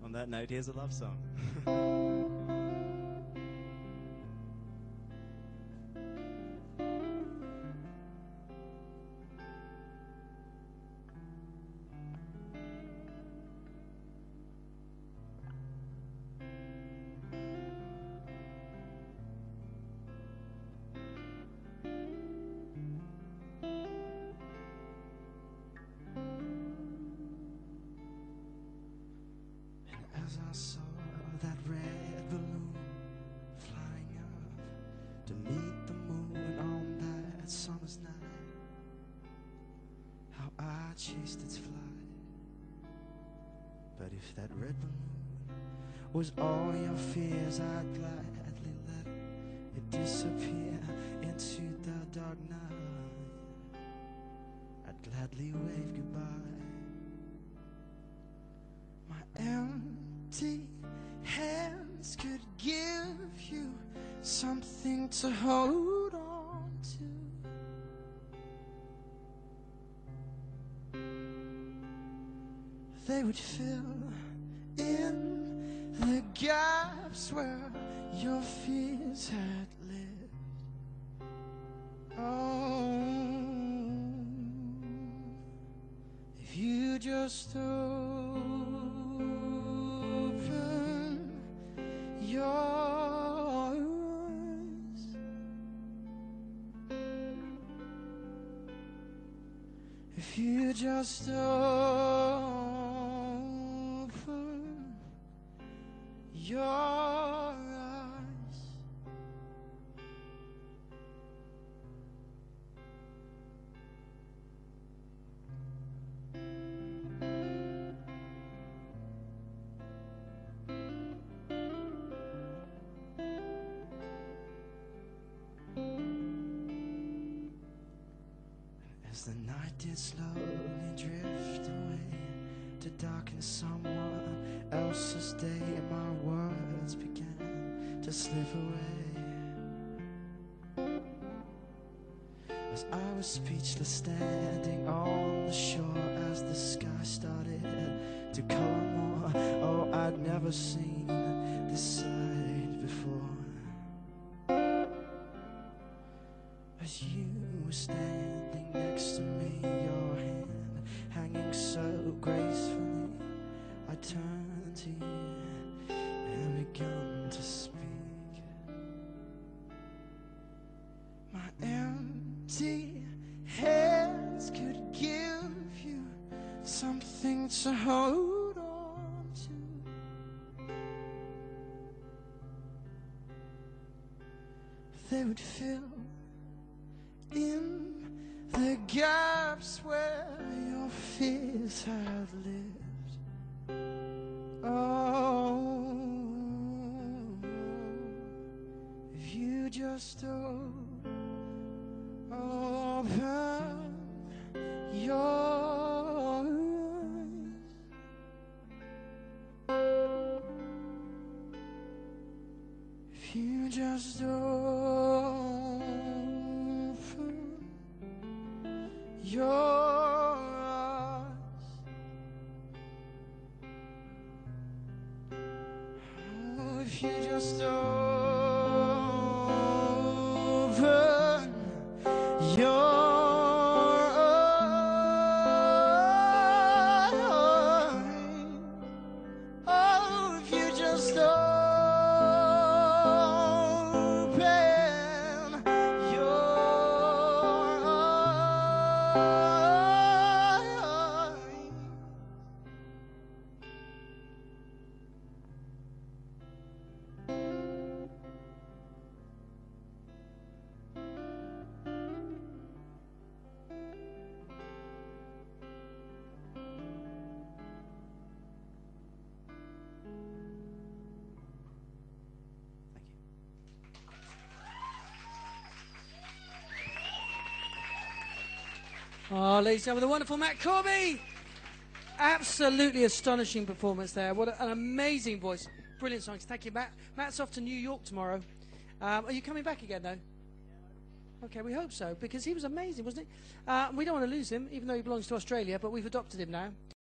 On that note, here's a love song. As I saw that red balloon flying up to meet the moon on that summer's night, how I chased its flight. But if that red balloon was all your fears, I'd gladly let it disappear into the dark night. I'd gladly wave goodbye. My empty hands could give you something to hold on to. They would fill in the gaps where your fears had lived. Oh, if you just your eyes, if you just open your eyes, as the night did slowly drift away to darken someone else's day, my words began to slip away. As I was speechless, standing on the shore, as the sky started to color more. Oh, I'd never seen this sight before. As you were standing next to me, your hand hanging so gracefully, I turned to you and begun to speak. My empty hands could give you something to hold on to. They would fill in the gaps where your fears had lived. Oh, if you just open your eyes, if you just your eyes, oh, if you just open your eyes, oh, if you just Oh, ladies and gentlemen, the wonderful Matt Corby. Absolutely astonishing performance there. What an amazing voice. Brilliant songs. Thank you, Matt. Matt's off to New York tomorrow. Are you coming back again, though? Okay, we hope so, because he was amazing, wasn't he? We don't want to lose him, even though he belongs to Australia, but we've adopted him now.